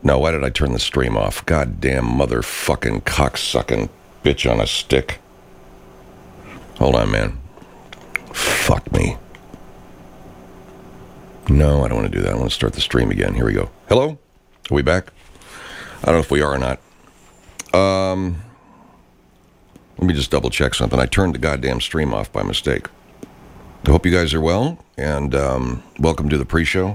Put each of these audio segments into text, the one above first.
No, why did I turn the stream off? Goddamn motherfucking cocksucking bitch on a stick. Hold on, man. Fuck me. No, I don't want to do that. I want to start the stream again. Here we go. Hello? Are we back? I don't know if we are or not. Let me just double check something. I turned the goddamn stream off by mistake. I hope you guys are well, and welcome to the pre-show.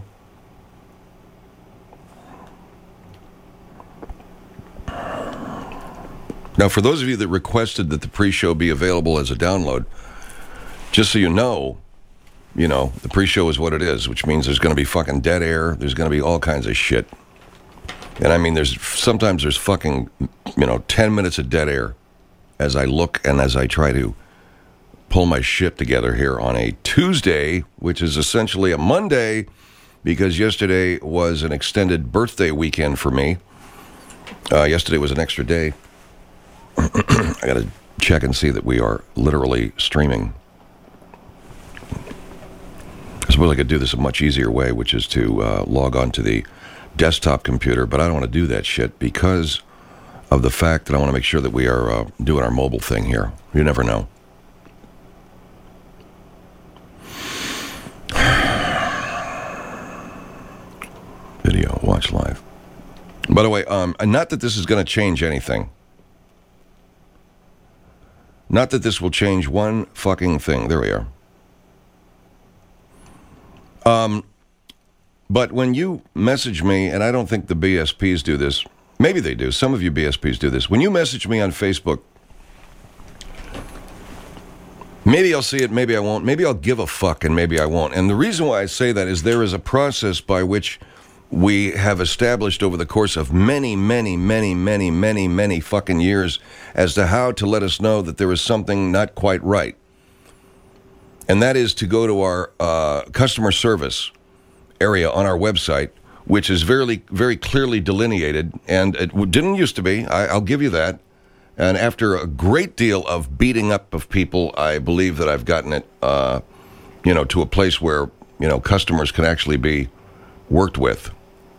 Now, for those of you that requested that the pre-show be available as a download, just so you know, the pre-show is what it is, which means there's going to be fucking dead air. There's going to be all kinds of shit. And I mean, sometimes there's fucking, 10 minutes of dead air as I look and as I try to pull my shit together here on a Tuesday, which is essentially a Monday, because yesterday was an extended birthday weekend for me. Yesterday was an extra day. I got to check and see that we are literally streaming. I suppose I could do this a much easier way, which is to log on to the desktop computer, but I don't want to do that shit because of the fact that I want to make sure that we are doing our mobile thing here. You never know. Video, watch live. By the way, not that this is going to change anything. Not that this will change one fucking thing. There we are. But when you message me, and I don't think the BSPs do this, maybe they do, some of you BSPs do this. When you message me on Facebook, maybe I'll see it, maybe I won't. Maybe I'll give a fuck, and maybe I won't. And the reason why I say that is there is a process by which we have established over the course of many fucking years as to how to let us know that there is something not quite right. And that is to go to our customer service area on our website, which is very, very clearly delineated, and it didn't used to be. I'll give you that. And after a great deal of beating up of people, I believe that I've gotten it, to a place where, customers can actually be worked with.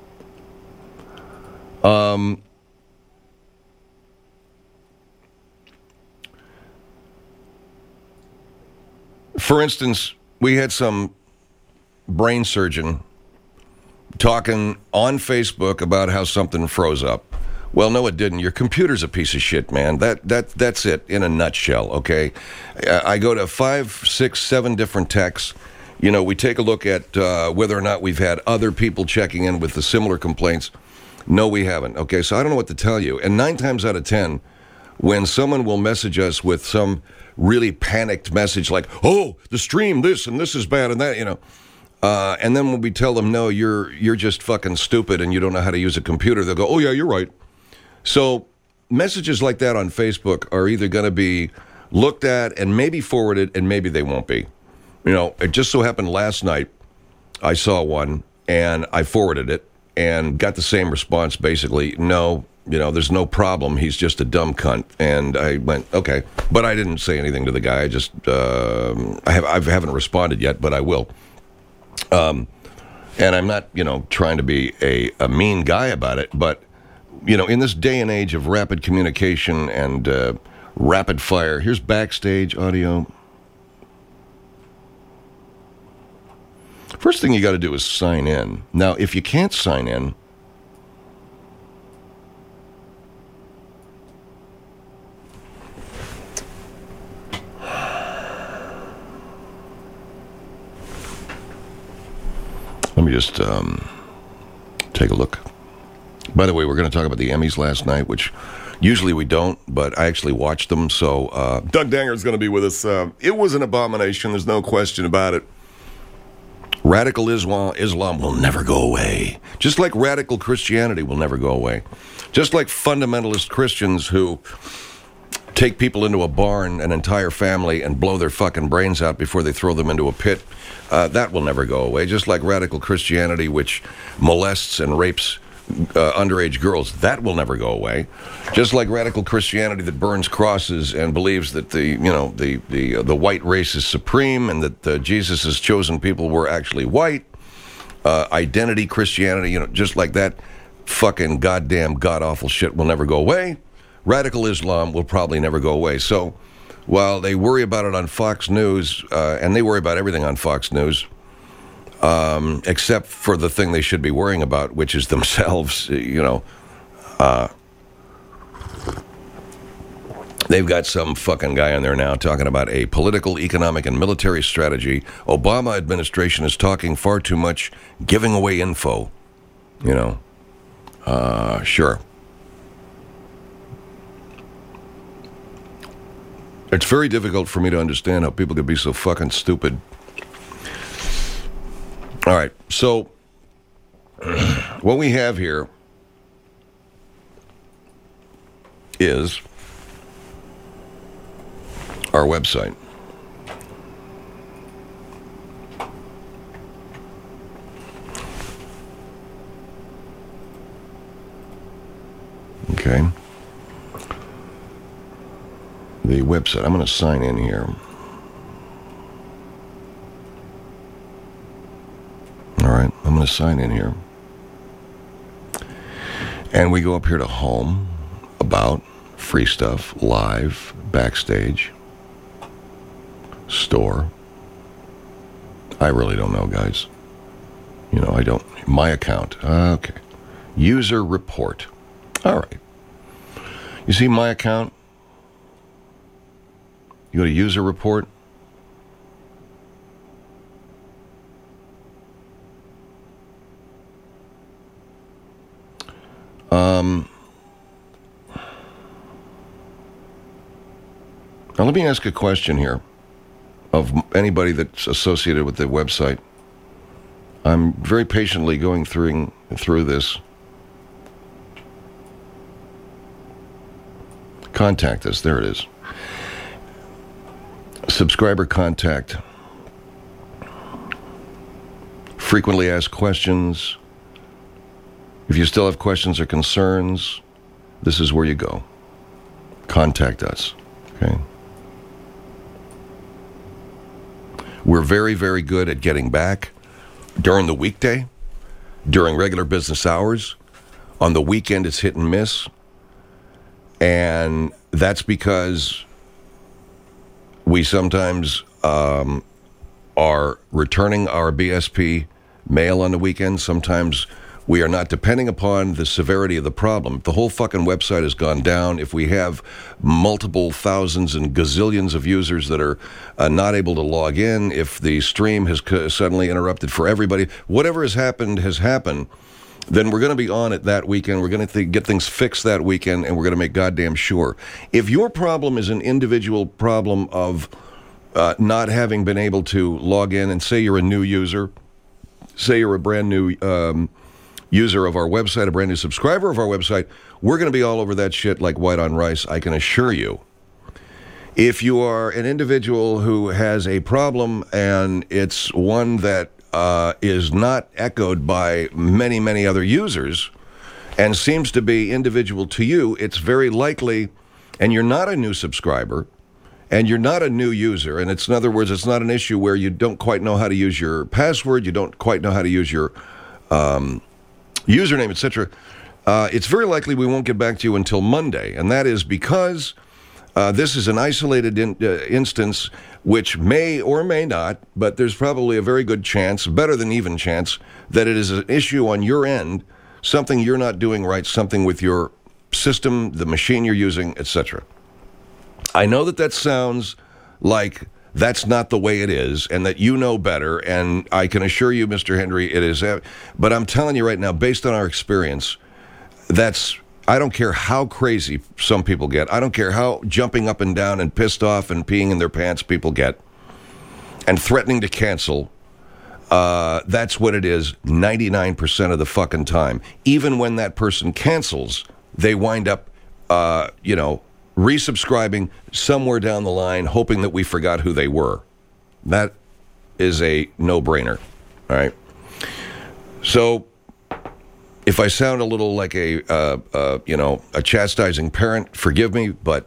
For instance, we had some brain surgeon talking on Facebook about how something froze up. Well, no, it didn't. Your computer's a piece of shit, man. That's it in a nutshell, okay? I go to 5, 6, 7 different techs. We take a look at whether or not we've had other people checking in with the similar complaints. No, we haven't. Okay, so I don't know what to tell you. And 9 times out of 10, when someone will message us with some really panicked message like, oh, the stream, this, and this is bad, and that, and then when we tell them, no, you're just fucking stupid and you don't know how to use a computer, they'll go, oh, yeah, you're right. So messages like that on Facebook are either going to be looked at and maybe forwarded, and maybe they won't be. It just so happened last night I saw one, and I forwarded it and got the same response, basically, no, there's no problem. He's just a dumb cunt. And I went, okay. But I didn't say anything to the guy. I just, I haven't responded yet, but I will. And I'm not, trying to be a mean guy about it, but, in this day and age of rapid communication and rapid fire, here's backstage audio. First thing you got to do is sign in. Now, if you can't sign in, let me just take a look. By the way, we're going to talk about the Emmys last night, which usually we don't, but I actually watched them. So Doug Danger's going to be with us. It was an abomination. There's no question about it. Radical Islam will never go away. Just like radical Christianity will never go away. Just like fundamentalist Christians who take people into a barn, an entire family, and blow their fucking brains out before they throw them into a pit. That will never go away. Just like radical Christianity, which molests and rapes underage girls, that will never go away. Just like radical Christianity that burns crosses and believes that the white race is supreme and that Jesus' chosen people were actually white. Identity Christianity, just like that. fucking goddamn god-awful shit will never go away. Radical Islam will probably never go away. So while they worry about it on Fox News, and they worry about everything on Fox News, except for the thing they should be worrying about, which is themselves, they've got some fucking guy on there now talking about a political, economic, and military strategy. Obama administration is talking far too much, giving away info. Sure. It's very difficult for me to understand how people could be so fucking stupid. All right, so what we have here is our website. Okay. The website. I'm going to sign in here. All right, I'm going to sign in here. And we go up here to Home, About, Free Stuff, Live, Backstage, Store. I really don't know, guys. I don't. My account. Okay. User Report. All right. You see my account? You go to User Report. Now let me ask a question here of anybody that's associated with the website. I'm very patiently going through this. Contact us. There it is. Subscriber contact. Frequently asked questions. If you still have questions or concerns, this is where you go. Contact us. Okay. We're very, very good at getting back during the weekday, during regular business hours. On the weekend, it's hit and miss. And that's because we sometimes are returning our BSP mail on the weekend. Sometimes we are not, depending upon the severity of the problem. If the whole fucking website has gone down, if we have multiple thousands and gazillions of users that are not able to log in, if the stream has suddenly interrupted for everybody, whatever has happened, then we're going to be on it that weekend. We're going to get things fixed that weekend, and we're going to make goddamn sure. If your problem is an individual problem of not having been able to log in, and say you're a new user, say you're a brand new user of our website, a brand new subscriber of our website, we're going to be all over that shit like white on rice, I can assure you. If you are an individual who has a problem and it's one that is not echoed by many, many other users and seems to be individual to you, it's very likely, and you're not a new subscriber, and you're not a new user, and in other words, it's not an issue where you don't quite know how to use your password, you don't quite know how to use your username, etc., it's very likely we won't get back to you until Monday, and that is because this is an isolated instance which may or may not, but there's probably a very good chance, better than even chance, that it is an issue on your end, something you're not doing right, something with your system, the machine you're using, etc. I know that sounds like that's not the way it is, and that you know better, and I can assure you, Mr. Hendry, it is. But I'm telling you right now, based on our experience, I don't care how crazy some people get. I don't care how jumping up and down and pissed off and peeing in their pants people get, and threatening to cancel. That's what it is 99% of the fucking time. Even when that person cancels, they wind up, resubscribing somewhere down the line, hoping that we forgot who they were. That is a no-brainer, all right? So if I sound a little like a chastising parent, forgive me, but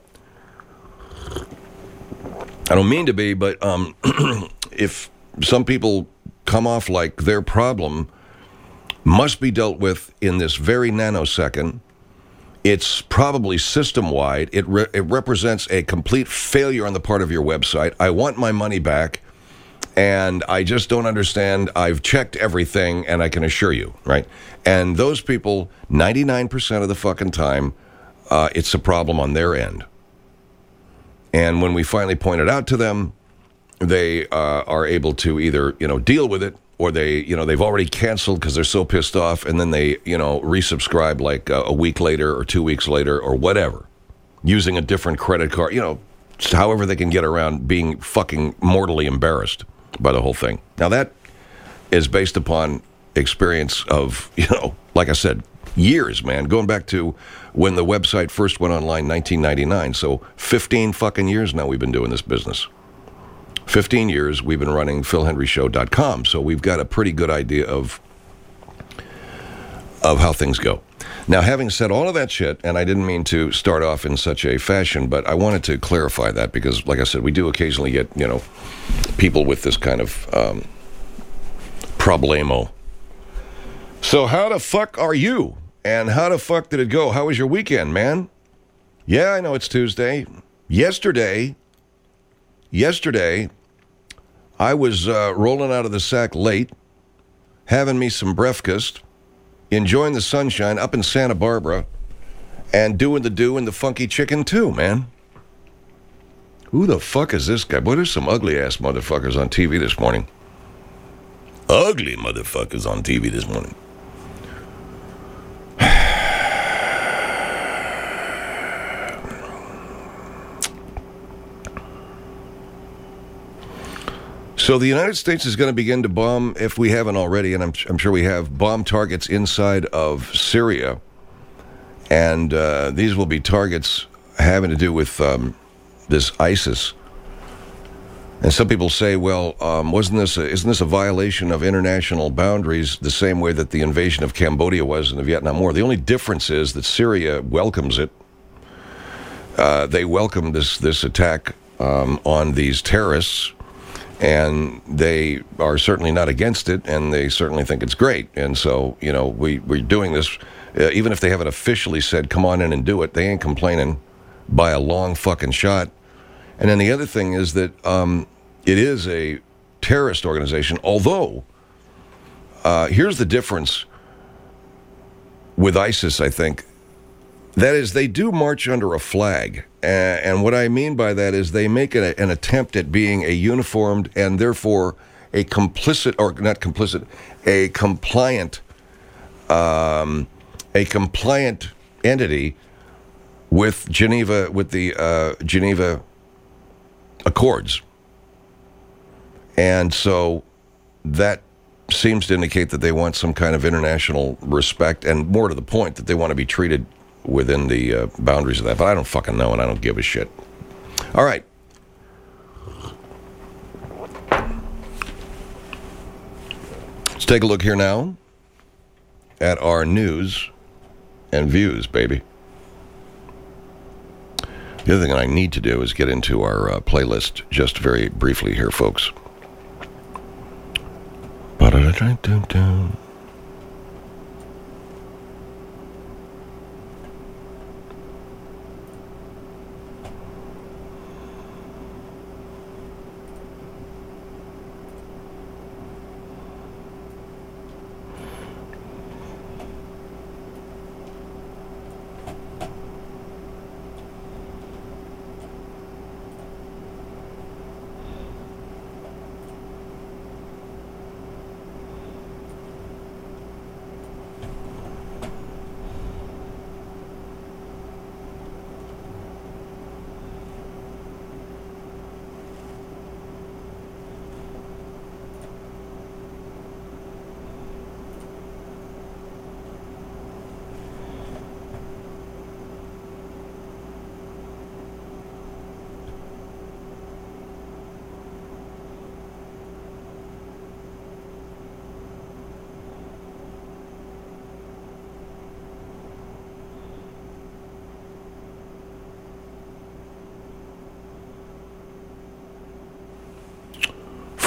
I don't mean to be, but if some people come off like their problem must be dealt with in this very nanosecond. It's probably system-wide. It represents a complete failure on the part of your website. I want my money back, and I just don't understand. I've checked everything, and I can assure you, right? And those people, 99% of the fucking time, it's a problem on their end. And when we finally point it out to them, they are able to either, deal with it, or they've already canceled because they're so pissed off, and then they, resubscribe like a week later or 2 weeks later or whatever, using a different credit card, however they can get around being fucking mortally embarrassed by the whole thing. Now, that is based upon experience of, like I said, years, man, going back to when the website first went online, 1999. So 15 fucking years now we've been doing this business. 15 years we've been running PhilHenryShow.com, so we've got a pretty good idea of how things go. Now, having said all of that shit, and I didn't mean to start off in such a fashion, but I wanted to clarify that because, like I said, we do occasionally get, people with this kind of problemo. So how the fuck are you? And how the fuck did it go? How was your weekend, man? Yeah, I know it's Tuesday. Yesterday, I was rolling out of the sack late, having me some breakfast, enjoying the sunshine up in Santa Barbara, and doing the funky chicken too, man. Who the fuck is this guy? Boy, there's some ugly-ass motherfuckers on TV this morning. Ugly motherfuckers on TV this morning. So the United States is going to begin to bomb, if we haven't already, and I'm sure we have, bomb targets inside of Syria. And these will be targets having to do with this ISIS. And some people say, well, isn't this a violation of international boundaries the same way that the invasion of Cambodia was in the Vietnam War? The only difference is that Syria welcomes it. They welcome this attack on these terrorists. And they are certainly not against it, and they certainly think it's great. And so, we're doing this. Even if they haven't officially said, come on in and do it, they ain't complaining by a long fucking shot. And then the other thing is that it is a terrorist organization, although here's the difference with ISIS, I think. That is, they do march under a flag. And what I mean by that is they make an attempt at being a uniformed and therefore a complicit, or not complicit, a compliant entity with the Geneva Accords. And so that seems to indicate that they want some kind of international respect, and more to the point, that they want to be treated within the boundaries of that. But I don't fucking know, and I don't give a shit. All right. Let's take a look here now at our news and views, baby. The other thing I need to do is get into our playlist just very briefly here, folks.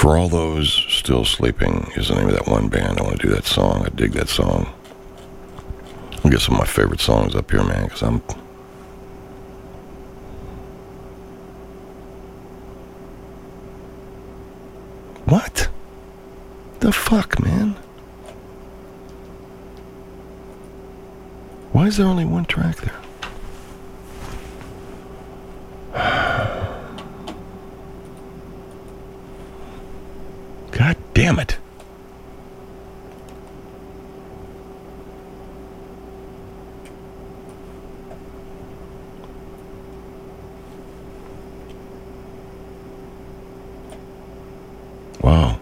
For All Those Still Sleeping is the name of that one band. I want to do that song. I dig that song. I'll get some of my favorite songs up here, man, because I'm... What? The fuck, man? Why is there only one track there? God damn it. Wow.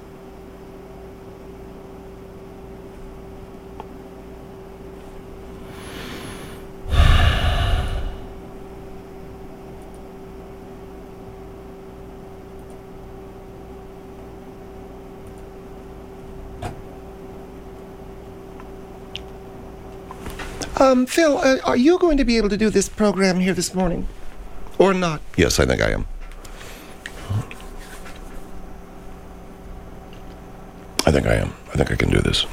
Phil, are you going to be able to do this program here this morning? Or not? Yes, I think I am. I think I am. I think I can do this.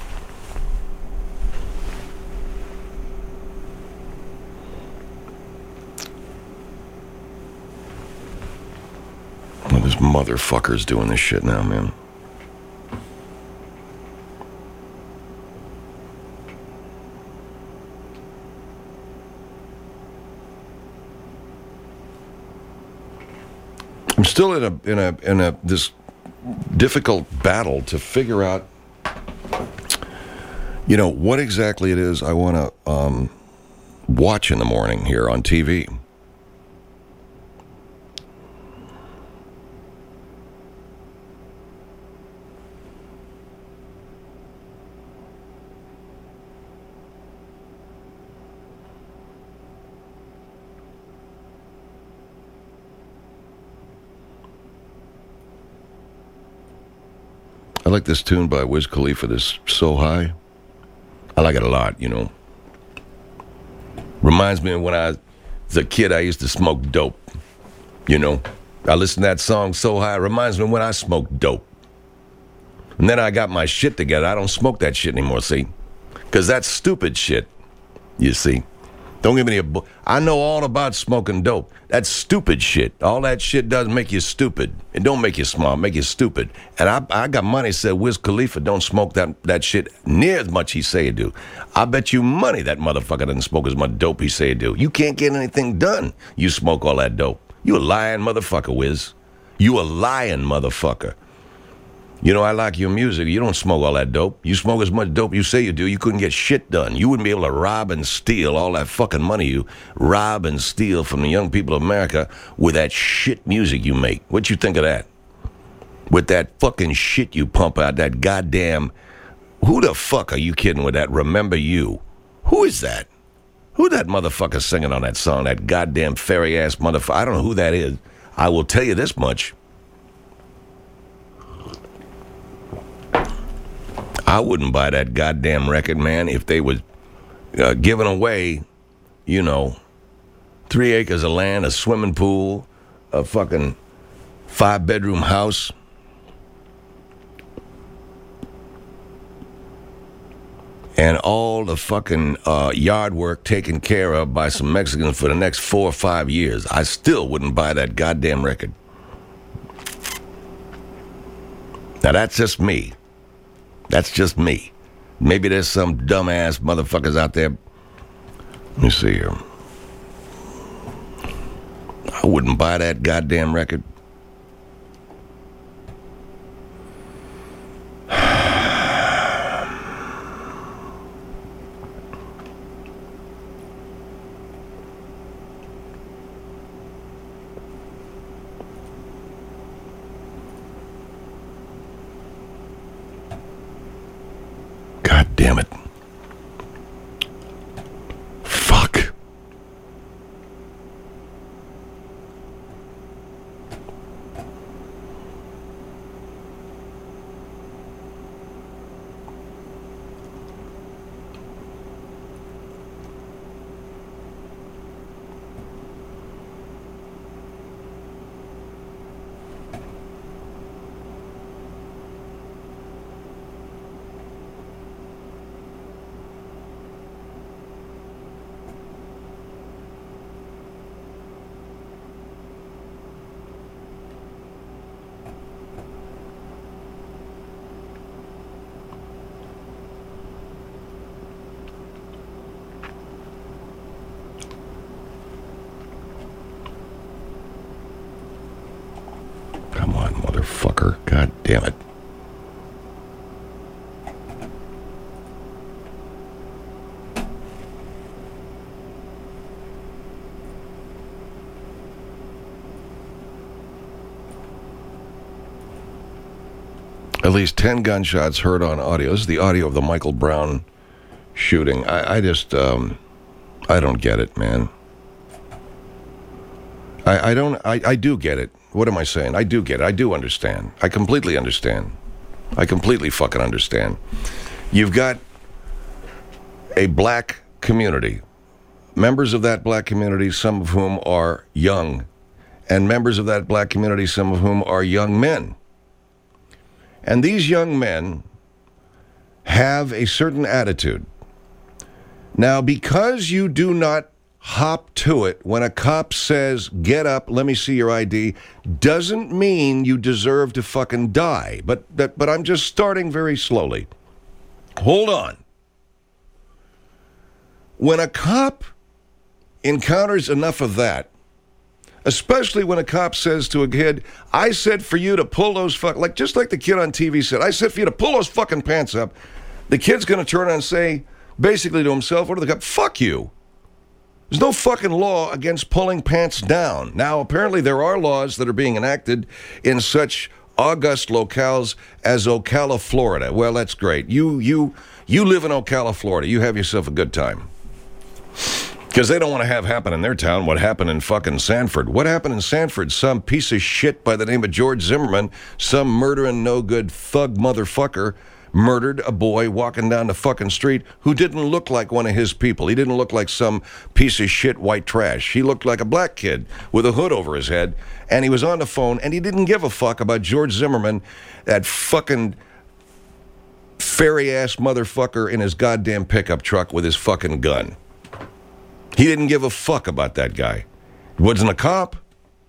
Well, this motherfucker's doing this shit now, man. I'm still in a this difficult battle to figure out, you know, what exactly it is I want to watch in the morning here on TV. I like this tune by Wiz Khalifa, this So High. I like it a lot, you know. Reminds me of when I was a kid, I used to smoke dope, you know. I listen to that song, So High. It reminds me of when I smoked dope. And then I got my shit together. I don't smoke that shit anymore, see? Because that's stupid shit, you see. Don't give me I know all about smoking dope. That's stupid shit. All that shit does make you stupid. It don't make you smart, make you stupid. And I got money said Wiz Khalifa don't smoke that shit near as much he say he do. I bet you money that motherfucker doesn't smoke as much dope he say he do. You can't get anything done. You smoke all that dope. You a lying motherfucker, Wiz. You a lying motherfucker. You know, I like your music. You don't smoke all that dope. You smoke as much dope you say you do, you couldn't get shit done. You wouldn't be able to rob and steal all that fucking money you rob and steal from the young people of America with that shit music you make. What you think of that? With that fucking shit you pump out, that goddamn... Who the fuck are you kidding with that Remember You? Who is that? Who that motherfucker singing on that song? That goddamn fairy-ass motherfucker. I don't know who that is. I will tell you this much. I wouldn't buy that goddamn record, man, if they was giving away, you know, 3 acres of land, a swimming pool, a fucking 5-bedroom house. And all the fucking yard work taken care of by some Mexicans for the next 4 or 5 years. I still wouldn't buy that goddamn record. Now, that's just me. That's just me. Maybe there's some dumbass motherfuckers out there. Let me see here. I wouldn't buy that goddamn record. God damn it. Fuck. damn it. At least 10 gunshots heard on audio. This is the audio of the Michael Brown shooting. I don't get it, man. I do get it. What am I saying? I do get it. I do understand. I completely understand. I completely fucking understand. You've got a black community. Members of that black community, some of whom are young. And members of that black community, some of whom are young men. And these young men have a certain attitude. Now, because you do not hop to it when a cop says, get up, let me see your ID, doesn't mean you deserve to fucking die. But I'm just starting very slowly. Hold on. When a cop encounters enough of that, especially when a cop says to a kid, I said for you to pull those just like the kid on TV said, I said for you to pull those fucking pants up. The kid's going to turn around and say, basically to himself, or to the cop, fuck you. There's no fucking law against pulling pants down. Now, apparently there are laws that are being enacted in such august locales as Ocala, Florida. Well, that's great. You live in Ocala, Florida. You have yourself a good time. Because they don't want to have happen in their town what happened in fucking Sanford. What happened in Sanford? Some piece of shit by the name of George Zimmerman, some murdering no-good thug motherfucker, murdered a boy walking down the fucking street who didn't look like one of his people. He didn't look like some piece of shit white trash. He looked like a black kid with a hood over his head, and he was on the phone, and he didn't give a fuck about George Zimmerman, that fucking fairy-ass motherfucker in his goddamn pickup truck with his fucking gun. He didn't give a fuck about that guy. He wasn't a cop.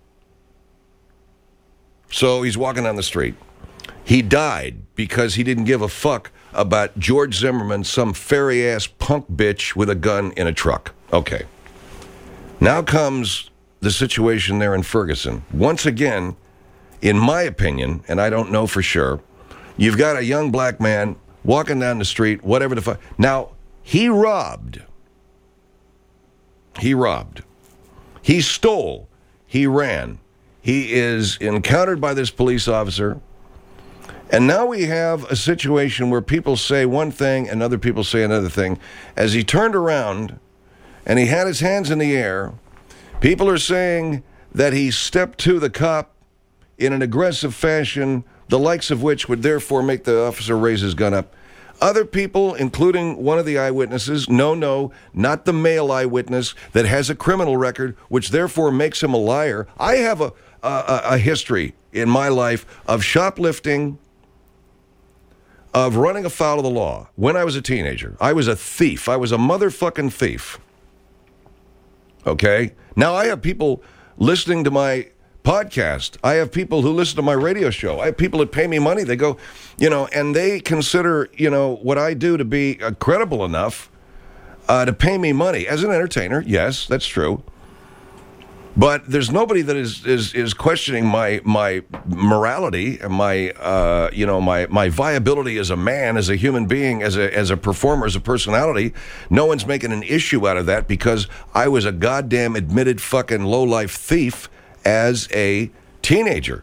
So he's walking down the street. He died because he didn't give a fuck about George Zimmerman, some fairy-ass punk bitch with a gun in a truck. Okay. Now comes the situation there in Ferguson. Once again, in my opinion, and I don't know for sure, you've got a young black man walking down the street, whatever the fuck. Now, he robbed. He stole. He ran. He is encountered by this police officer. And now we have a situation where people say one thing and other people say another thing. As he turned around and he had his hands in the air, people are saying that he stepped to the cop in an aggressive fashion, the likes of which would therefore make the officer raise his gun up. Other people, including one of the eyewitnesses, no, not the male eyewitness that has a criminal record, which therefore makes him a liar. I have a history in my life of shoplifting, of running afoul of the law. When I was a teenager, I was a thief. I was a motherfucking thief. Okay? Now I have people listening to my podcast. I have people who listen to my radio show. I have people that pay me money. They go, and they consider, what I do to be credible enough to pay me money. As an entertainer, yes, that's true. But there's nobody that is questioning my morality and my viability as a man, as a human being, as a performer, as a personality. No one's making an issue out of that because I was a goddamn admitted fucking lowlife thief as a teenager.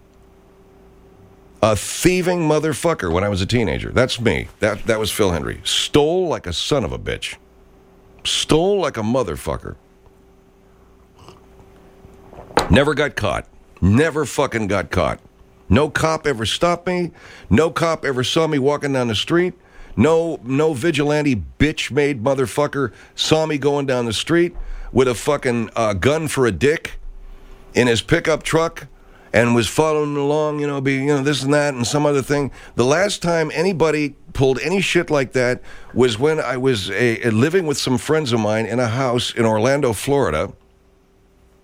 A thieving motherfucker when I was a teenager. That's me. That was Phil Hendrie. Stole like a son of a bitch. Stole like a motherfucker. Never got caught. Never fucking got caught. No cop ever stopped me. No cop ever saw me walking down the street. No vigilante bitch-made motherfucker saw me going down the street with a fucking gun for a dick in his pickup truck and was following along, this and that and some other thing. The last time anybody pulled any shit like that was when I was living with some friends of mine in a house in Orlando, Florida.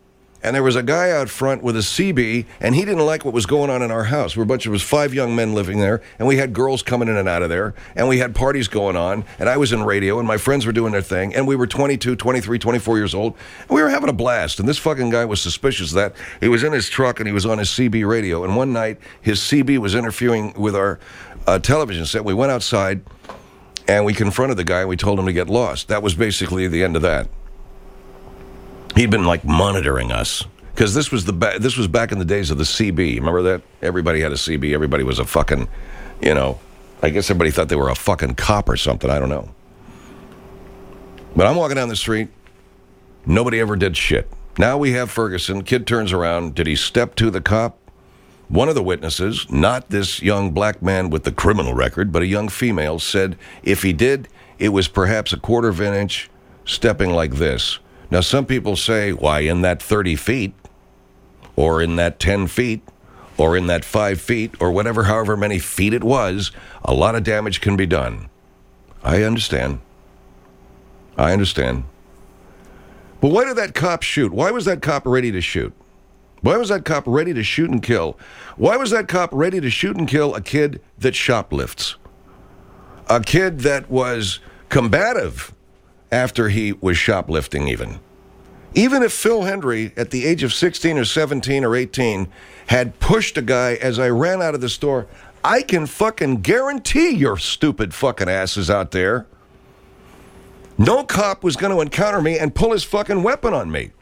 And there was a guy out front with a CB, and he didn't like what was going on in our house. We're a bunch of us, 5 young men living there, and we had girls coming in and out of there, and we had parties going on, and I was in radio, and my friends were doing their thing, and we were 22, 23, 24 years old, and we were having a blast. And this fucking guy was suspicious of that. He was in his truck, and he was on his CB radio, and one night, his CB was interfering with our television set. We went outside, and we confronted the guy, and we told him to get lost. That was basically the end of that. He'd been like monitoring us because this was back in the days of the CB. Remember that? Everybody had a CB. Everybody was a fucking, I guess everybody thought they were a fucking cop or something. I don't know. But I'm walking down the street. Nobody ever did shit. Now we have Ferguson. Kid turns around. Did he step to the cop? One of the witnesses, not this young black man with the criminal record, but a young female, said if he did, it was perhaps a quarter of an inch stepping like this. Now, some people say, why, in that 30 feet, or in that 10 feet, or in that 5 feet, or whatever, however many feet it was, a lot of damage can be done. I understand. But why did that cop shoot? Why was that cop ready to shoot? Why was that cop ready to shoot and kill? Why was that cop ready to shoot and kill a kid that shoplifts? A kid that was combative after he was shoplifting even. Even if Phil Hendry, at the age of 16 or 17 or 18, had pushed a guy as I ran out of the store, I can fucking guarantee your stupid fucking asses out there, no cop was going to encounter me and pull his fucking weapon on me.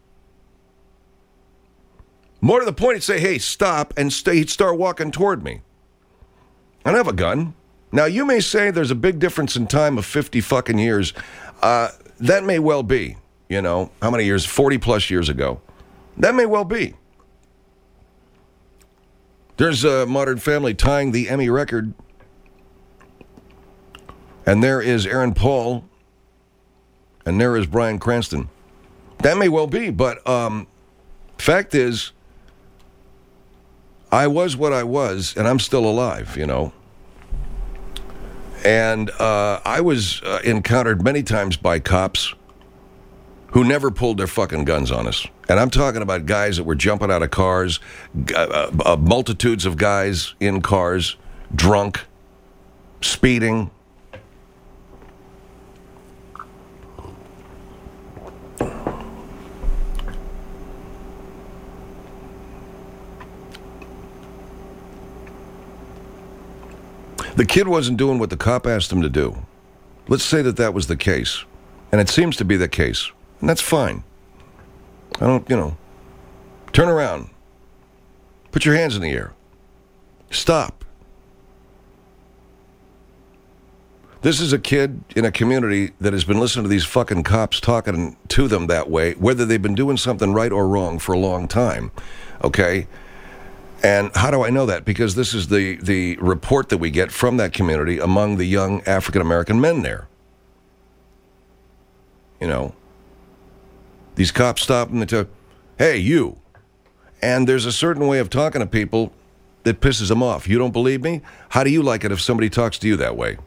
More to the point, he'd say, hey, stop, and he'd start walking toward me. I don't have a gun. Now, you may say there's a big difference in time of 50 fucking years. That may well be, how many years? 40 plus years ago. That may well be. There's a Modern Family tying the Emmy record. And there is Aaron Paul. And there is Bryan Cranston. That may well be, but fact is, I was what I was, and I'm still alive, And I was encountered many times by cops who never pulled their fucking guns on us. And I'm talking about guys that were jumping out of cars, multitudes of guys in cars, drunk, speeding. The kid wasn't doing what the cop asked him to do. Let's say that was the case. And it seems to be the case. And that's fine. I don't, turn around. Put your hands in the air. Stop. This is a kid in a community that has been listening to these fucking cops talking to them that way, whether they've been doing something right or wrong for a long time. Okay? And how do I know that? Because this is the report that we get from that community among the young African-American men there. These cops stop them and tell, hey, you. And there's a certain way of talking to people that pisses them off. You don't believe me? How do you like it if somebody talks to you that way?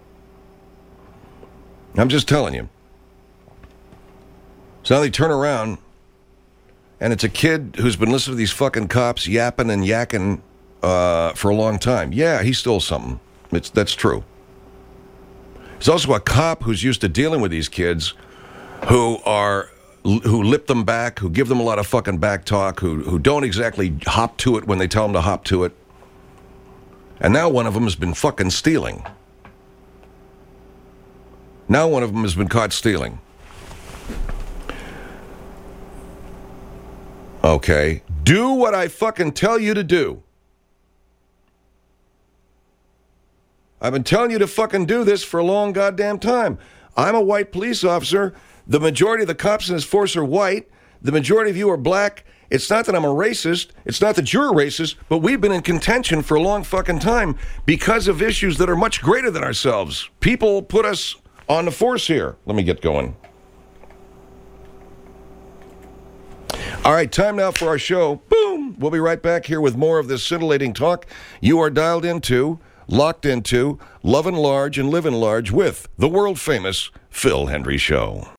I'm just telling you. So now they turn around, and it's a kid who's been listening to these fucking cops yapping and yakking for a long time. Yeah, he stole something. That's true. There's also a cop who's used to dealing with these kids who lip them back, who give them a lot of fucking back talk, who don't exactly hop to it when they tell them to hop to it. And now one of them has been fucking stealing. Now one of them has been caught stealing. Okay, do what I fucking tell you to do. I've been telling you to fucking do this for a long goddamn time. I'm a white police officer. The majority of the cops in this force are white. The majority of you are black. It's not that I'm a racist. It's not that you're a racist, but we've been in contention for a long fucking time because of issues that are much greater than ourselves. People put us on the force here. Let me get going. All right, time now for our show. Boom! We'll be right back here with more of this scintillating talk. You are dialed into, locked into, Love and Large and Live and Large with the world-famous Phil Hendry Show.